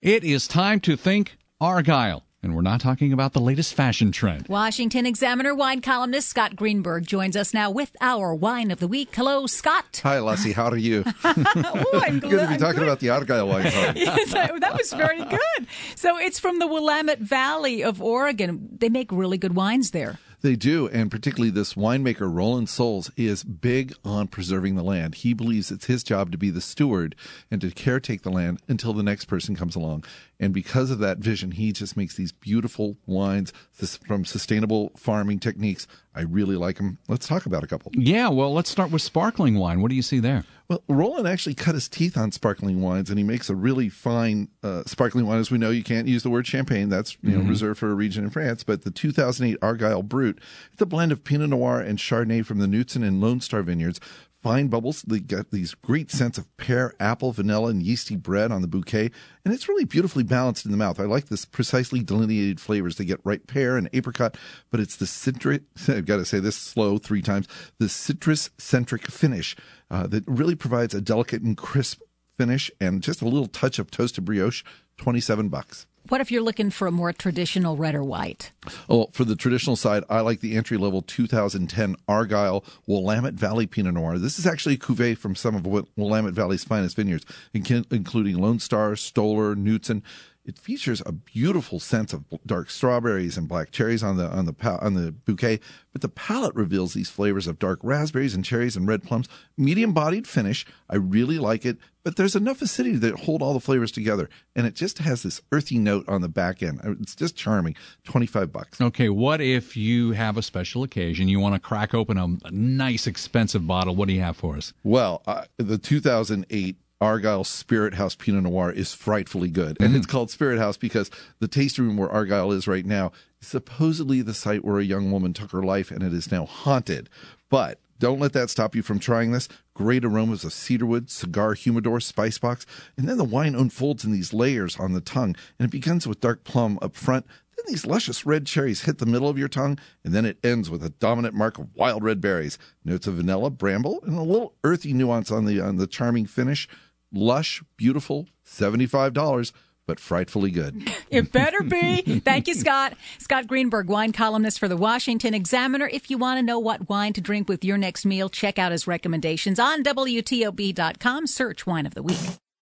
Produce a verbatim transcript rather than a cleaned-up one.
It is time to think Argyle. And we're not talking about the latest fashion trend. Washington Examiner wine columnist Scott Greenberg joins us now with our wine of the week. Hello, Scott. Hi, Lassie. How are you? oh, I'm good to be I'm talking good. about the Argyle wine column. yes, that was very good. So it's from the Willamette Valley of Oregon. They make really good wines there. They do, and particularly this winemaker, Roland Souls, is big on preserving the land. He believes it's his job to be the steward and to caretake the land until the next person comes along. And because of that vision, he just makes these beautiful wines from sustainable farming techniques. I really like them. Let's talk about a couple. Yeah, well, let's start with sparkling wine. What do you see there? Well, Roland actually cut his teeth on sparkling wines, and he makes a really fine uh, sparkling wine. As we know, you can't use the word champagne. That's you know mm-hmm. reserved for a region in France. But the two thousand eight Argyle Brut, it's a blend of Pinot Noir and Chardonnay from the Knudsen and Lone Star vineyards. Fine bubbles. They got these great scents of pear, apple, vanilla, and yeasty bread on the bouquet. And it's really beautifully balanced in the mouth. I like this precisely delineated flavors. They get ripe pear and apricot, but it's the citrus, I've got to say this slow three times, the citrus-centric finish uh, that really provides a delicate and crisp finish and just a little touch of toasted brioche, twenty-seven bucks. What if you're looking for a more traditional red or white? Oh, for the traditional side, I like the entry-level two thousand ten Argyle Willamette Valley Pinot Noir. This is actually a cuvee from some of Willamette Valley's finest vineyards, including Lone Star, Stoller, Knudsen. It features a beautiful sense of dark strawberries and black cherries on the on the on the bouquet, but the palate reveals these flavors of dark raspberries and cherries and red plums. Medium-bodied finish. I really like it, but there's enough acidity that hold all the flavors together, and it just has this earthy note on the back end. It's just charming. twenty-five bucks. Okay, what if you have a special occasion? You want to crack open a, a nice, expensive bottle. What do you have for us? Well, uh, the two thousand eight Argyle Spirit House Pinot Noir is frightfully good. And mm. it's called Spirit House because the tasting room where Argyle is right now is supposedly the site where a young woman took her life, and it is now haunted. But don't let that stop you from trying this. Great aromas of cedarwood, cigar humidor, spice box, and then the wine unfolds in these layers on the tongue, and it begins with dark plum up front. Then these luscious red cherries hit the middle of your tongue, and then it ends with a dominant mark of wild red berries, notes of vanilla, bramble, and a little earthy nuance on the on the charming finish. Lush, beautiful, seventy-five dollars, but frightfully good. It better be. Thank you, Scott. Scott Greenberg, wine columnist for the Washington Examiner. If you want to know what wine to drink with your next meal, check out his recommendations on W T O B dot com. Search Wine of the Week.